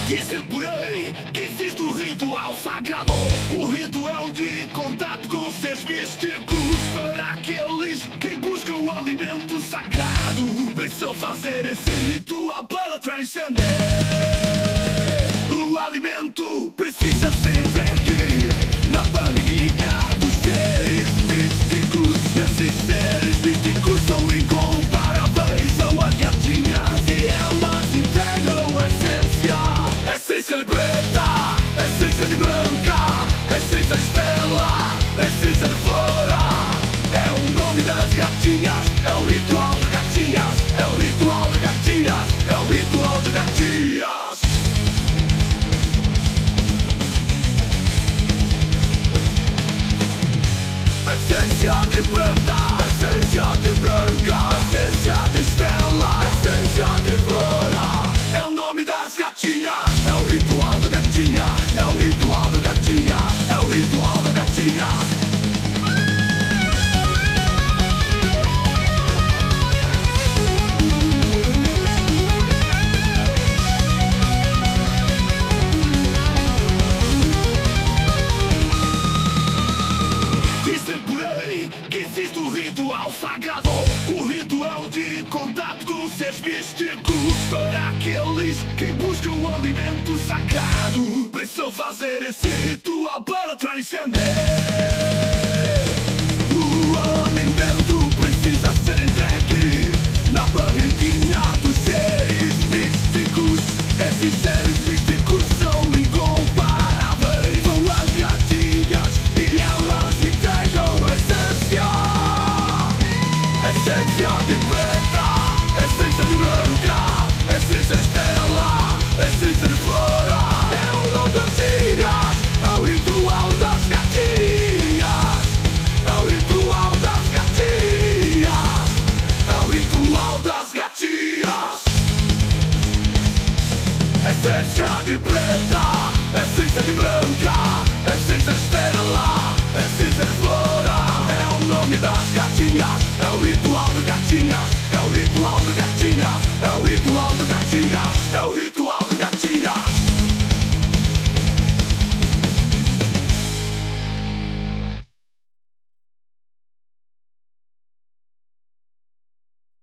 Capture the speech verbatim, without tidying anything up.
Dizem por aí que existe um ritual sagrado, o ritual de contato com seres místicos. Para aqueles que buscam o alimento sagrado, precisam fazer esse ritual para transcender. O alimento precisa ser entregue na barriguinha dos seres místicos. Esses seres místicos são incomparáveis, são as gatinhas e elas entregam a essência. Essência de preta, essência de branca, essência de estrela, essência de flora. É o nome das gatinhas, é o ritual das gatinhas, é o ritual das gatinhas, é o ritual das gatinhas. Essência de preta, essência de branca, essência de estrela, essência de flora. É o nome das gatinhas, é o ritual da gatinha, é o ritual da gatinha, é o ritual da gatinha. Dizem por aí que existe um ritual sagrado, o ritual de contato com seres místicos. Para aqueles que buscam o alimento sagrado, precisam fazer esse ritual para transcender. O alimento precisa ser entregue na barriguinha dos seres místicos. Esses seres místicos são incomparáveis, são as gatinhas e elas entregam a essência. Essência de preta, essência de branca, essência de estrela, essência de flora. É o nome das gatinhas, é o ritual das gatinhas, é o ritual das gatinhas, é o ritual das gatinhas. Essência de preta, essência de branca, essência de